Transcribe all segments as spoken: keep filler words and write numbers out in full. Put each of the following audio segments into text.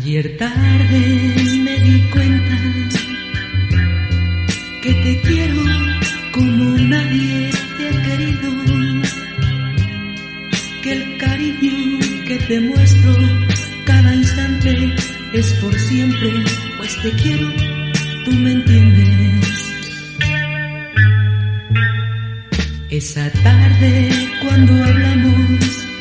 Ayer tarde me di cuenta que te quiero como nadie te ha querido, que el cariño que te muestro cada instante es por siempre, pues te quiero, tú me entiendes. Esa tarde cuando hablamos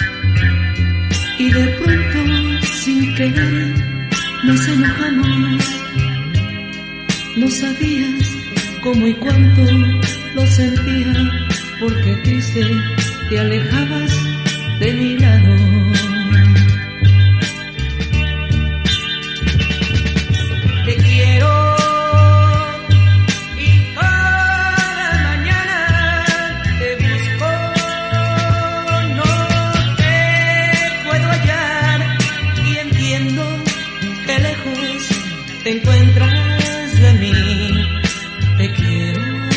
y de pronto sin querer nos enojamos, no sabías cómo y cuánto lo sentía, porque triste te alejabas de mi lado. Te quiero y cada mañana te busco, no te puedo hallar y entiendo que lejos te encuentras de mí. Te quiero,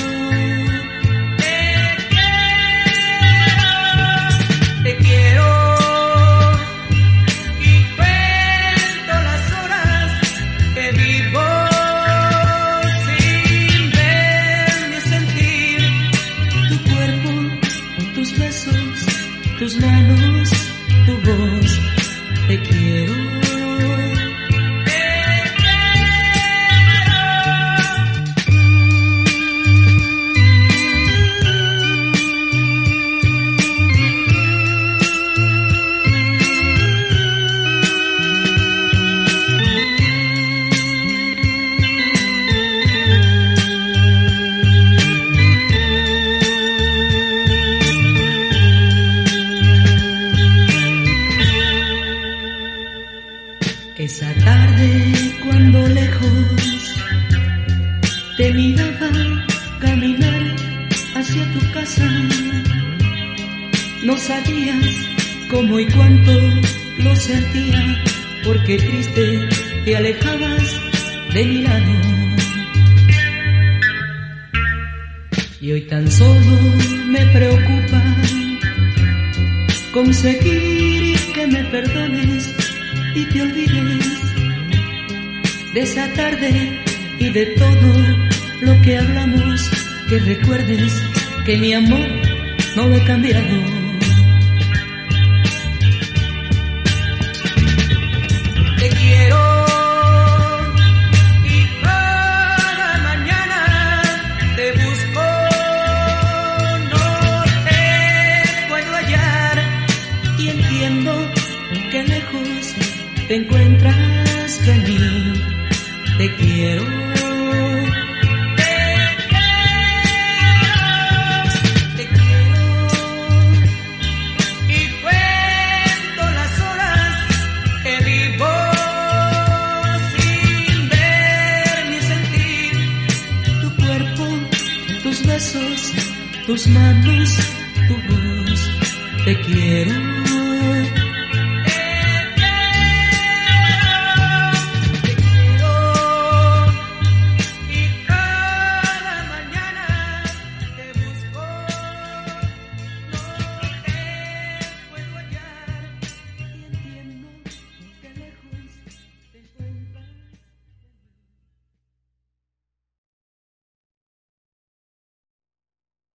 te quiero, te quiero y cuento las horas que vivo sin ver ni sentir tu cuerpo, tus besos, tus manos, tu voz. Te quiero. Esa tarde cuando lejos te miraba caminar hacia tu casa, no sabías cómo y cuánto lo sentía, porque triste te alejabas de mi lado. Y hoy tan solo me preocupa conseguir que me perdones y te olvides de esa tarde y de todo lo que hablamos, que recuerdes que mi amor no lo he cambiado. Te quiero y cada mañana te busco, no te puedo hallar y entiendo que lejos te encuentras de mí. Te quiero, te quiero, te quiero y cuento las horas que vivo sin ver ni sentir tu cuerpo, tus besos, tus manos, tu voz. Te quiero.